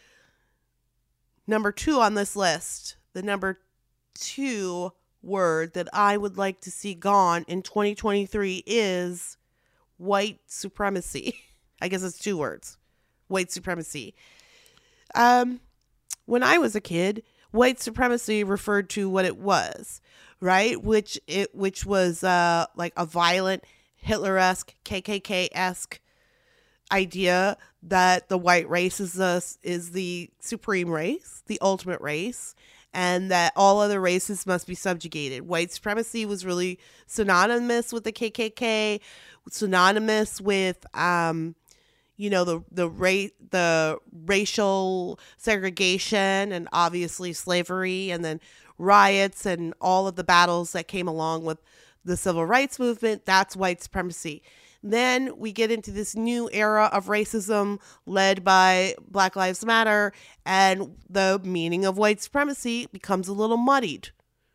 Number two on this list, the number two word that I would like to see gone in twenty twenty-three is white supremacy. I guess it's two words. White supremacy. Um, when I was a kid, white supremacy referred to what it was, right? Which it which was uh like a violent Hitler-esque, K K K-esque idea that the white race is the, is the supreme race, the ultimate race, and that all other races must be subjugated. White supremacy was really synonymous with the K K K, synonymous with, um, you know, the the ra- the racial segregation and obviously slavery, and then riots and all of the battles that came along with the civil rights movement. That's white supremacy. Then we get into this new era of racism led by Black Lives Matter, and the meaning of white supremacy becomes a little muddied,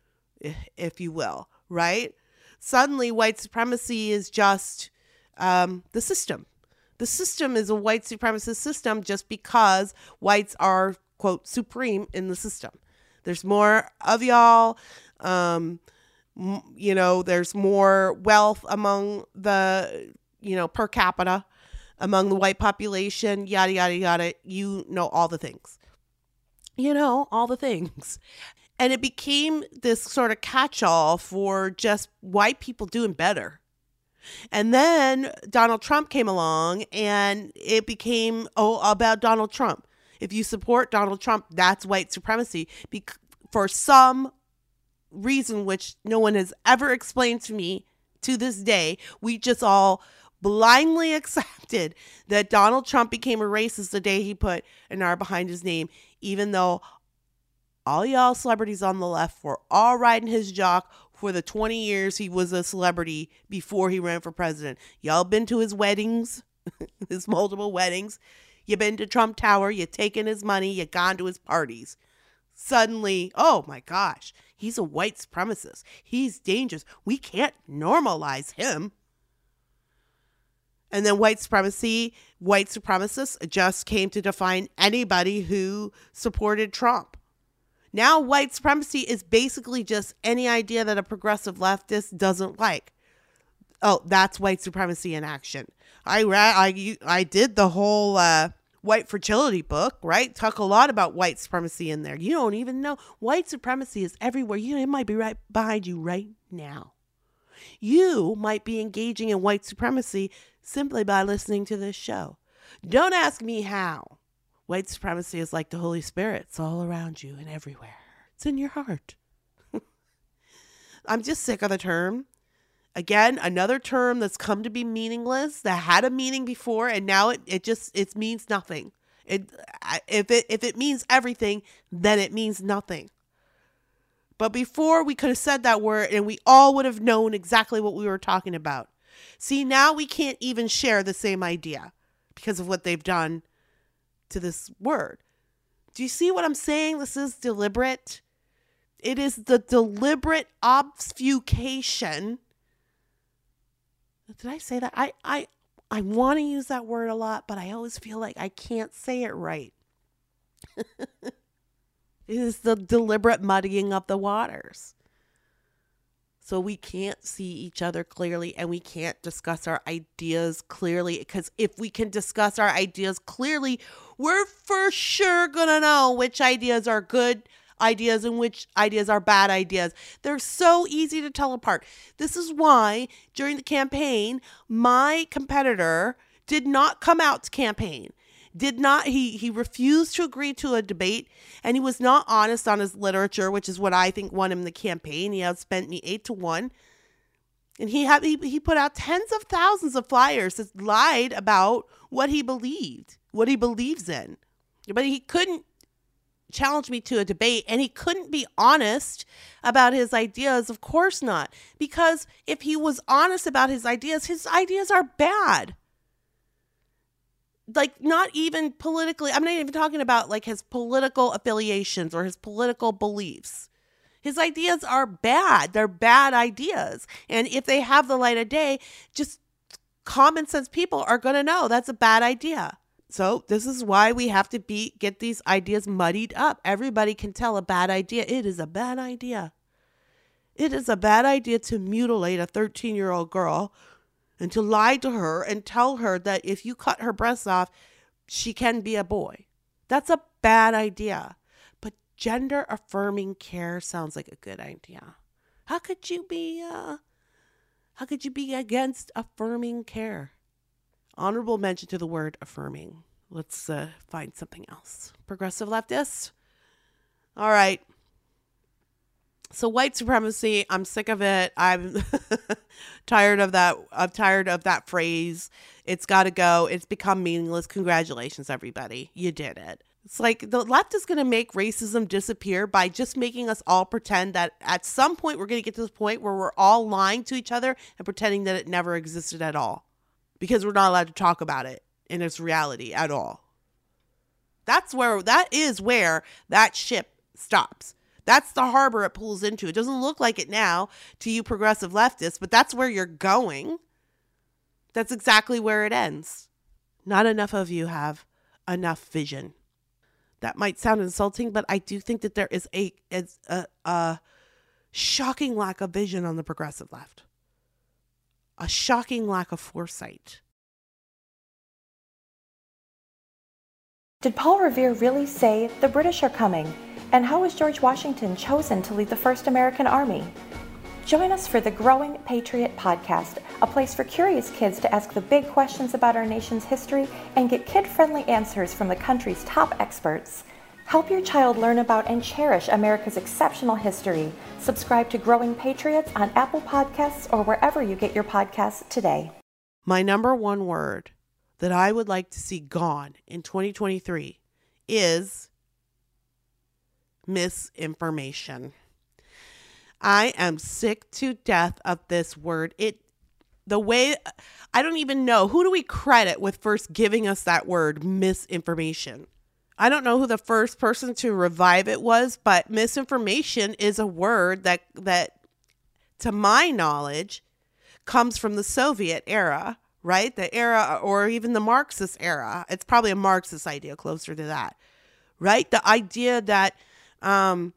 if you will, right? Suddenly, white supremacy is just um, the system. The system is a white supremacist system just because whites are, quote, supreme in the system. There's more of y'all. Um, you know, there's more wealth among the, you know, per capita among the white population, yada, yada, yada. You know, all the things, you know, all the things. And it became this sort of catch-all for just white people doing better. And then Donald Trump came along and it became, oh, about Donald Trump. If you support Donald Trump, that's white supremacy. Bec- for some reason which no one has ever explained to me to this day, we just all blindly accepted that Donald Trump became a racist the day he put an R behind his name, even though all y'all celebrities on the left were all riding his jock for the twenty years he was a celebrity before he ran for president. Y'all been to his weddings, his multiple weddings. You been to Trump Tower. You taken his money. You gone to his parties. Suddenly, oh my gosh, he's a white supremacist. He's dangerous. We can't normalize him. And then white supremacy, white supremacists just came to define anybody who supported Trump. Now white supremacy is basically just any idea that a progressive leftist doesn't like. Oh, that's white supremacy in action. I I, I did the whole uh, white fragility book, right? Talk a lot about white supremacy in there. You don't even know. White supremacy is everywhere. You, it might be right behind you right now. You might be engaging in white supremacy simply by listening to this show. Don't ask me how. White supremacy is like the Holy Spirit. It's all around you and everywhere. It's in your heart. I'm just sick of the term. Again, another term that's come to be meaningless, that had a meaning before, and now it, it just, it means nothing. It, if it, if it means everything, then it means nothing. But before, we could have said that word and we all would have known exactly what we were talking about. See, now we can't even share the same idea because of what they've done to this word. Do you see what I'm saying? This is deliberate. It is the deliberate obfuscation. Did I say that? I, I, I want to use that word a lot, but I always feel like I can't say it right. It is the deliberate muddying of the waters. So we can't see each other clearly and we can't discuss our ideas clearly, because if we can discuss our ideas clearly, we're for sure going to know which ideas are good ideas and which ideas are bad ideas. They're so easy to tell apart. This is why during the campaign, my competitor did not come out to campaign. Did not, he, he refused to agree to a debate, and he was not honest on his literature, which is what I think won him the campaign. He outspent me eight to one. And he had, he, he put out tens of thousands of flyers that lied about what he believed, what he believes in. But he couldn't challenge me to a debate, and he couldn't be honest about his ideas. Of course not. Because if he was honest about his ideas, his ideas are bad. Like, not even politically. I'm not even talking about like his political affiliations or his political beliefs. His ideas are bad. They're bad ideas. And if they have the light of day, just common sense people are going to know that's a bad idea. So this is why we have to be get these ideas muddied up. Everybody can tell a bad idea. It is a bad idea. It is a bad idea to mutilate a thirteen-year-old girl and to lie to her and tell her that if you cut her breasts off, she can be a boy. That's a bad idea. But gender affirming care sounds like a good idea. How could you be, uh, how could you be against affirming care? Honorable mention to the word affirming. Let's uh, find something else. Progressive leftists. All right. So white supremacy, I'm sick of it. I'm tired of that. I'm tired of that phrase. It's got to go. It's become meaningless. Congratulations, everybody. You did it. It's like the left is going to make racism disappear by just making us all pretend that at some point we're going to get to this point where we're all lying to each other and pretending that it never existed at all, because we're not allowed to talk about it in its reality at all. That's where, that is where that ship stops. That's the harbor it pulls into. It doesn't look like it now to you progressive leftists, but that's where you're going. That's exactly where it ends. Not enough of you have enough vision. That might sound insulting, but I do think that there is a, is a, a shocking lack of vision on the progressive left. A shocking lack of foresight. Did Paul Revere really say the British are coming? And how was George Washington chosen to lead the first American army? Join us for the Growing Patriot Podcast, a place for curious kids to ask the big questions about our nation's history and get kid-friendly answers from the country's top experts. Help your child learn about and cherish America's exceptional history. Subscribe to Growing Patriots on Apple Podcasts or wherever you get your podcasts today. My number one word that I would like to see gone in twenty twenty-three is misinformation. I am sick to death of this word. It, the way, I don't even know, who do we credit with first giving us that word, misinformation? I don't know who the first person to revive it was, but misinformation is a word that, that to my knowledge, comes from the Soviet era, right? The era, or even the Marxist era. It's probably a Marxist idea, closer to that, right? The idea that um,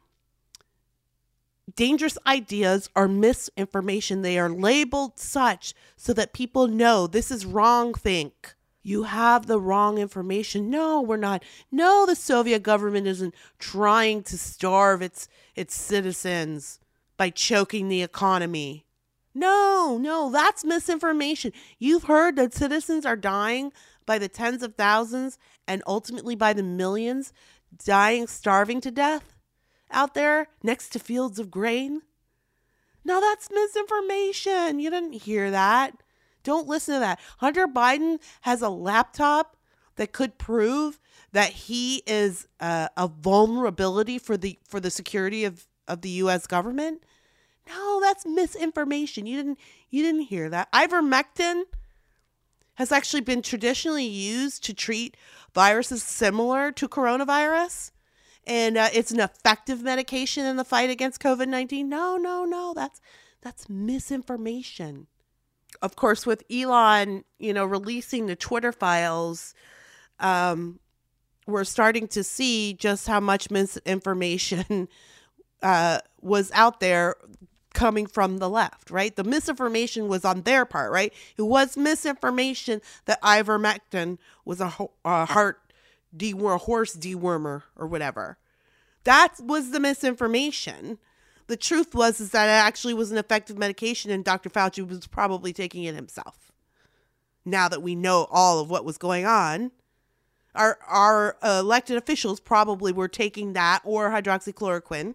dangerous ideas are misinformation. They are labeled such so that people know this is wrong think. You have the wrong information. No, we're not. No, the Soviet government isn't trying to starve its its citizens by choking the economy. No, no, that's misinformation. You've heard that citizens are dying by the tens of thousands and ultimately by the millions, dying, starving to death out there next to fields of grain. No, that's misinformation. You didn't hear that. Don't listen to that. Hunter Biden has a laptop that could prove that he is uh, a vulnerability for the for the security of, of the U S government. No, that's misinformation. You didn't you didn't hear that. Ivermectin has actually been traditionally used to treat viruses similar to coronavirus. And uh, it's an effective medication in the fight against covid nineteen. No, no, no. That's that's misinformation. Of course, with Elon, you know, releasing the Twitter files, um, we're starting to see just how much misinformation uh, was out there coming from the left, right? The misinformation was on their part, right? It was misinformation that ivermectin was a, ho- a heart deworm, horse dewormer or whatever. That was the misinformation. The truth was is that it actually was an effective medication and Doctor Fauci was probably taking it himself. Now that we know all of what was going on, our our uh, elected officials probably were taking that or hydroxychloroquine.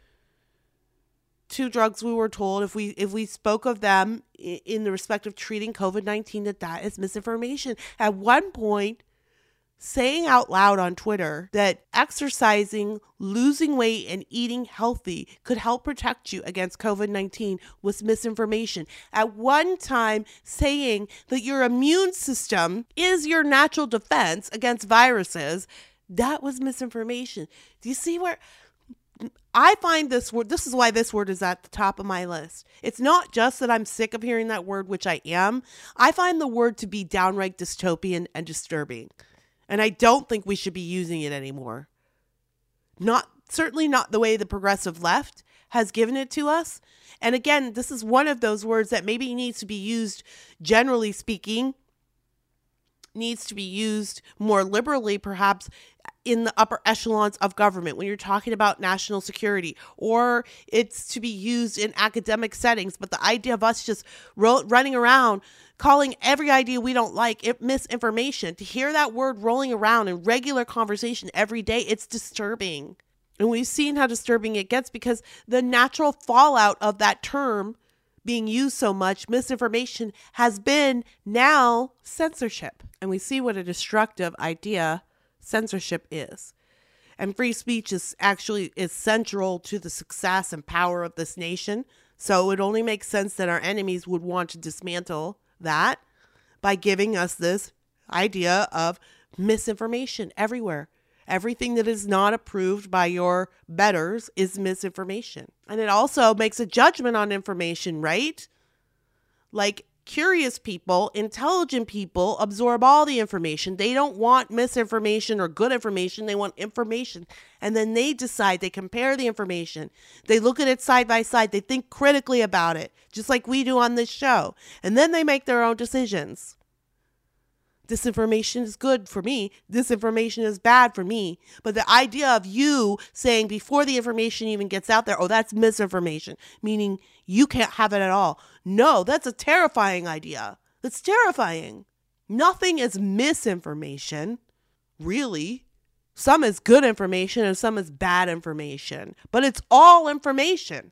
Two drugs we were told if we if we spoke of them in the respect of treating covid nineteen that that is misinformation. At one point, saying out loud on Twitter that exercising, losing weight, and eating healthy could help protect you against covid nineteen was misinformation. At one time, saying that your immune system is your natural defense against viruses, that was misinformation. Do you see where I find this word? This is why this word is at the top of my list. It's not just that I'm sick of hearing that word, which I am. I find the word to be downright dystopian and disturbing. And I don't think we should be using it anymore. Not certainly not the way the progressive left has given it to us. And again, this is one of those words that maybe needs to be used, generally speaking, needs to be used more liberally, perhaps in the upper echelons of government when you're talking about national security, or it's to be used in academic settings. But the idea of us just ro- running around calling every idea we don't like it misinformation, to hear that word rolling around in regular conversation every day, it's disturbing. And we've seen how disturbing it gets because the natural fallout of that term being used so much, misinformation, has been now censorship. And we see what a destructive idea censorship is. And free speech is actually is central to the success and power of this nation. So it only makes sense that our enemies would want to dismantle that by giving us this idea of misinformation everywhere. Everything that is not approved by your betters is misinformation. And it also makes a judgment on information, right? Like curious people, intelligent people absorb all the information. They don't want misinformation or good information. They want information. And then they decide, they compare the information. They look at it side by side. They think critically about it, just like we do on this show. And then they make their own decisions. Disinformation is good for me. Disinformation is bad for me. But the idea of you saying before the information even gets out there, oh, that's misinformation, meaning you can't have it at all. No, that's a terrifying idea. That's terrifying. Nothing is misinformation, really. Some is good information and some is bad information, but it's all information.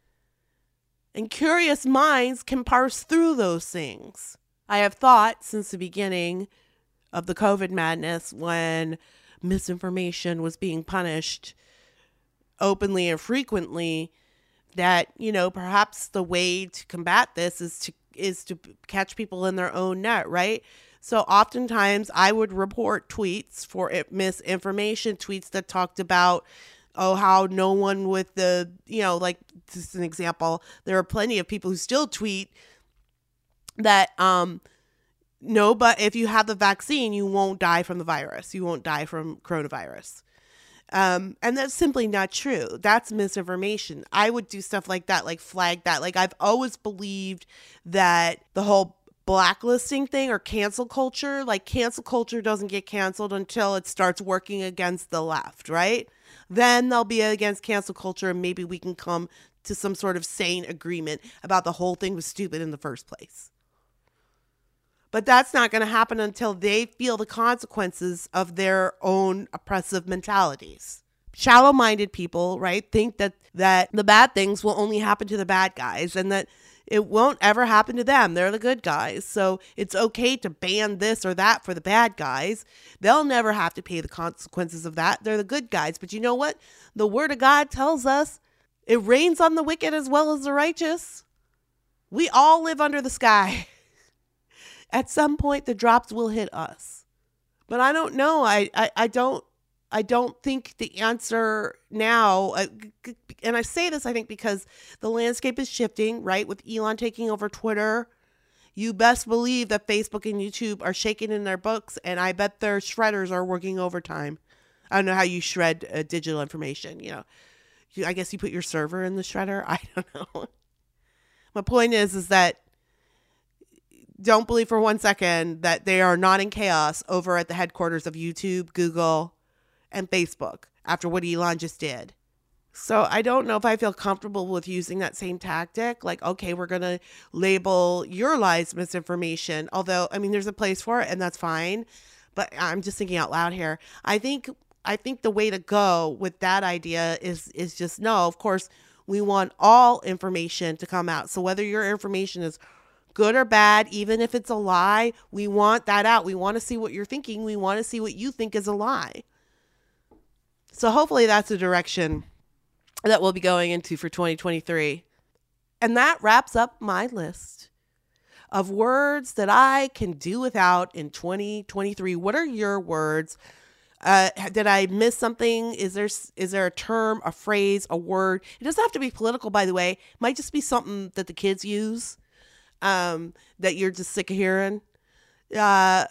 And curious minds can parse through those things. I have thought since the beginning of the COVID madness, when misinformation was being punished openly and frequently, that, you know, perhaps the way to combat this is to is to catch people in their own net, right? So oftentimes I would report tweets for misinformation, tweets that talked about, oh, how no one with the, you know, like, just an example, there are plenty of people who still tweet that, um, no, but if you have the vaccine, you won't die from the virus. You won't die from coronavirus. Um, and that's simply not true. That's misinformation. I would do stuff like that, like flag that. Like, I've always believed that the whole blacklisting thing or cancel culture, like cancel culture doesn't get canceled until it starts working against the left, right? Then they'll be against cancel culture and maybe we can come to some sort of sane agreement about the whole thing was stupid in the first place. But that's not going to happen until they feel the consequences of their own oppressive mentalities. Shallow-minded people, right, think that, that the bad things will only happen to the bad guys and that it won't ever happen to them. They're the good guys. So it's okay to ban this or that for the bad guys. They'll never have to pay the consequences of that. They're the good guys. But you know what? The Word of God tells us it rains on the wicked as well as the righteous. We all live under the sky. At some point, the drops will hit us. But I don't know. I, I, I don't I don't think the answer now, uh, and I say this, I think, because the landscape is shifting, right? With Elon taking over Twitter, you best believe that Facebook and YouTube are shaking in their books, and I bet their shredders are working overtime. I don't know how you shred uh, digital information, you know. You, I guess you put your server in the shredder. I don't know. My point is, is that don't believe for one second that they are not in chaos over at the headquarters of YouTube, Google, and Facebook after what Elon just did. So I don't know if I feel comfortable with using that same tactic. Like, okay, we're going to label your lies misinformation. Although, I mean, there's a place for it and that's fine. But I'm just thinking out loud here. I think I think the way to go with that idea is is just no, of course, we want all information to come out. So whether your information is good or bad, even if it's a lie, we want that out. We want to see what you're thinking. We want to see what you think is a lie. So hopefully that's the direction that we'll be going into for twenty twenty-three. And that wraps up my list of words that I can do without in twenty twenty-three. What are your words? Uh, did I miss something? Is there is there a term, a phrase, a word? It doesn't have to be political, by the way. It might just be something that the kids use um, that you're just sick of hearing. Uh,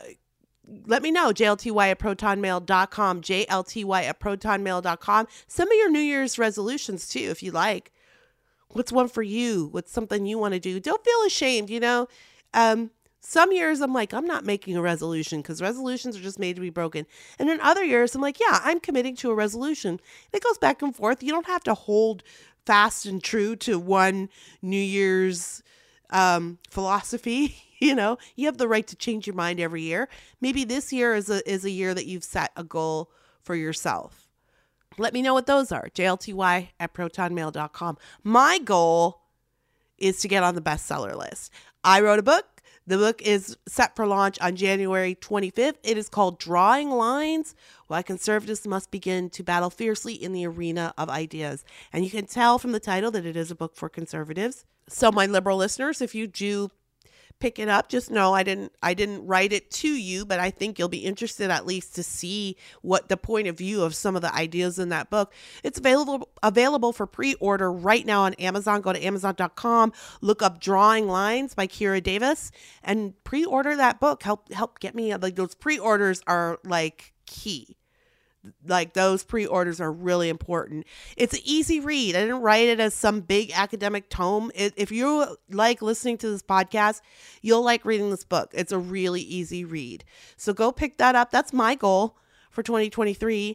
let me know. J L T Y at proton mail dot com. J L T Y at proton mail dot com. Send me your New Year's resolutions too, if you like. What's one for you? What's something you want to do? Don't feel ashamed, you know. Um, some years I'm like, I'm not making a resolution because resolutions are just made to be broken. And in other years, I'm like, yeah, I'm committing to a resolution. It goes back and forth. You don't have to hold fast and true to one New Year's um, philosophy. You know, you have the right to change your mind every year. Maybe this year is a is a year that you've set a goal for yourself. Let me know what those are. J L T Y at proton mail dot com. My goal is to get on the bestseller list. I wrote a book. The book is set for launch on January twenty-fifth. It is called Drawing Lines: Why Conservatives Must Begin to Battle Fiercely in the Arena of Ideas. And you can tell from the title that it is a book for conservatives. So my liberal listeners, if you do pick it up, just know I didn't I didn't write it to you, but I think you'll be interested at least to see what the point of view of some of the ideas in that book. It's available available for pre-order right now on Amazon. Go to amazon dot com, look up Drawing Lines by Kira Davis, and pre-order that book. Help help get me, like, those pre-orders are like key. Like, those pre-orders are really important. It's an easy read. I didn't write it as some big academic tome. It, if you like listening to this podcast, you'll like reading this book. It's a really easy read. So go pick that up. That's my goal for twenty twenty-three.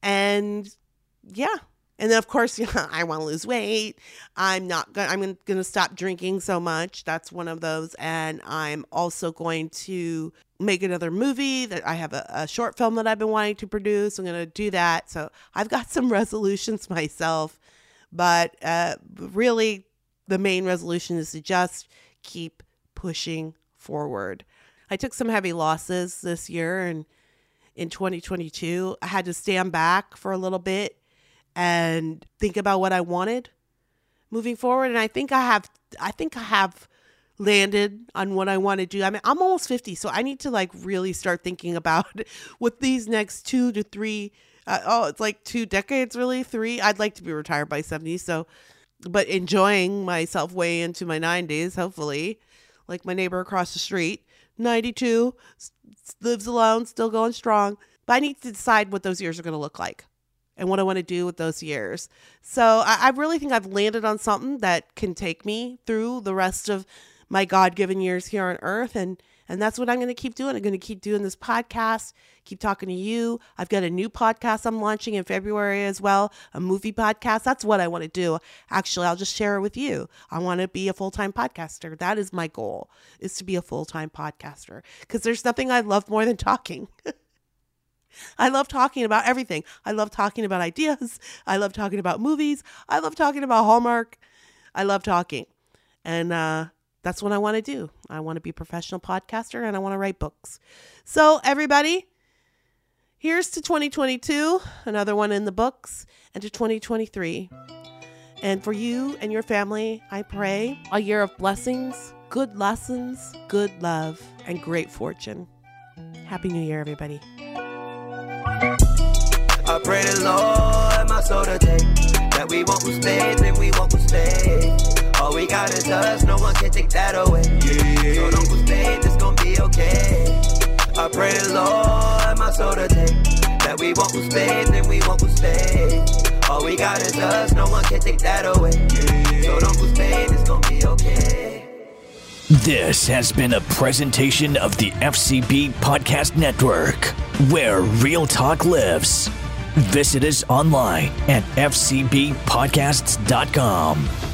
And yeah. And then, of course, you know, I want to lose weight. I'm not going I'm going to stop drinking so much. That's one of those. And I'm also going to make another movie. That I have a, a short film that I've been wanting to produce. I'm going to do that. So I've got some resolutions myself, but uh, really the main resolution is to just keep pushing forward. I took some heavy losses this year, and in twenty twenty-two, I had to stand back for a little bit and think about what I wanted moving forward. And I think I have, I think I have landed on what I want to do. I mean, I'm almost fifty, so I need to like really start thinking about what these next two to three, uh, oh, it's like two decades, really three. I'd like to be retired by seventy. So, but enjoying myself way into my nineties, hopefully, like my neighbor across the street, ninety-two, lives alone, still going strong. But I need to decide what those years are going to look like and what I want to do with those years. So I, I really think I've landed on something that can take me through the rest of my God-given years here on earth. And, and that's what I'm going to keep doing. I'm going to keep doing this podcast, keep talking to you. I've got a new podcast I'm launching in February as well, a movie podcast. That's what I want to do. Actually, I'll just share it with you. I want to be a full-time podcaster. That is my goal, is to be a full-time podcaster, because there's nothing I love more than talking. I love talking about everything. I love talking about ideas. I love talking about movies. I love talking about Hallmark. I love talking. And, uh, that's what I want to do. I want to be a professional podcaster, and I want to write books. So everybody, here's to twenty twenty-two, another one in the books, and to twenty twenty-three. And for you and your family, I pray a year of blessings, good lessons, good love, and great fortune. Happy New Year, everybody. I pray the Lord, my soul to take, that we won't mistakes and we won't mistake. All we got is us, no one can take that away. Yeah. So don't mistake, it's gonna be okay. I pray the Lord, my soul to take, that we won't mistakes and we won't mistake. All we got is us, no one can take that away. Yeah. So don't mistake, it's gonna be okay. This has been a presentation of the F C B Podcast Network, where real talk lives. Visit us online at f c b podcasts dot com.